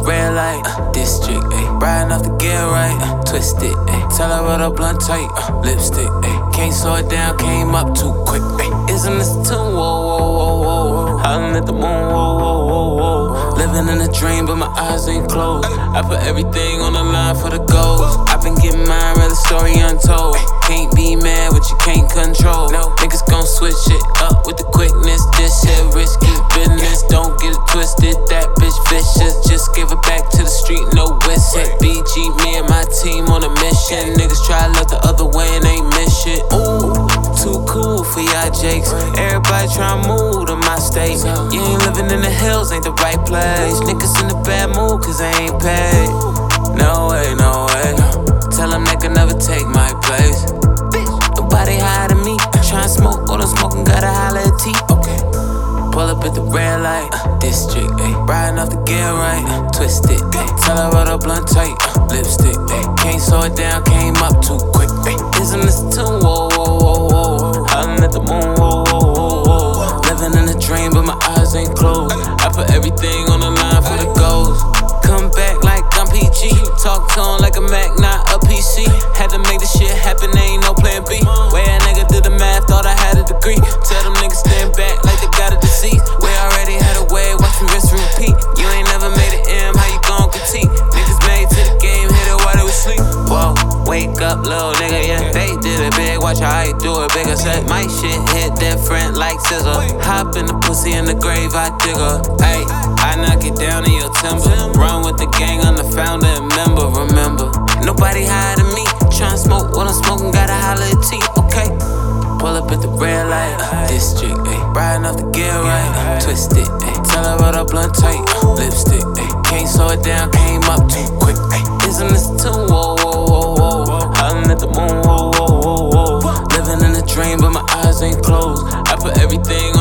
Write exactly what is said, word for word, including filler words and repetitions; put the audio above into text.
red light, uh, district, ayy. Riding off the gear right, uh, twist it, ayy. Tell her what a blunt tight, uh, lipstick, ayy. Can't slow it down, came up too quick, ayy. Isn't this a tune? Whoa, whoa, whoa, whoa, whoa. Howling at the moon, whoa, whoa, whoa, whoa. Living in a dream, but my eyes ain't closed. I put everything on the line for the goals. I've been getting mine, read the story untold. Can't be mad what you can't control. Niggas gon' switch it up with the quickness. This shit risky business, don't get it twisted. That bitch vicious, just give it back to the street, no whistle. B G, me and my team on a mission. Niggas try to look the other way and ain't miss shit. Ooh, too cool for y'all jakes. Everybody try to move to my state. You ain't living in the hills, ain't the right place. Niggas in a bad mood cause they ain't paid. No way, no way. Tell them they can never take my place. Nobody higher than me. Tryna smoke, all the smoking, gotta holler at T. Okay. Pull up at the red light, uh, district, ayy. Riding off the gear right, uh, twist it, ayy. Tell her what a blunt tight, uh, lipstick, ayy. Can't slow it down, came up too quick, ayy. Isn't this a tune? Whoa, whoa, whoa, whoa. Howling at the moon, whoa, whoa, whoa, whoa. Living in a dream, but my eyes ain't closed. I put everything on the line for the goals. Come back like I'm P G. Talk to him like a Mac, not a P C. Had to make this shit happen, there ain't no plan B. Way a nigga did the math, thought I had a degree. Tell them niggas stand back like they got a disease. We already had a way, watch me rinse and repeat. You ain't never made it M, how you gon' critique? Niggas made to the game, hit it while they was sleep. Whoa, wake up, little nigga, yeah. They did it big, watch how I do it bigger. Said my shit hit different like scissor. Hop in the pussy in the grave, I dig her. Ayy, I knock it down in your timber. Run with the gang, I'm the founder and member, remember. Nobody higher than me. Tryna smoke what I'm smoking, gotta holler at T, okay. Pull up at the red light, uh, district, ayy. Riding off the gear right, uh, twist it, ayy. Tell her what a blunt tight, uh, lipstick, ayy. Can't slow it down, came up too quick, ayy. Isn't this a tune? Whoa, whoa, whoa, whoa. Howling at the moon, whoa, whoa, whoa, whoa. Living in a dream, but my eyes ain't closed. I put everything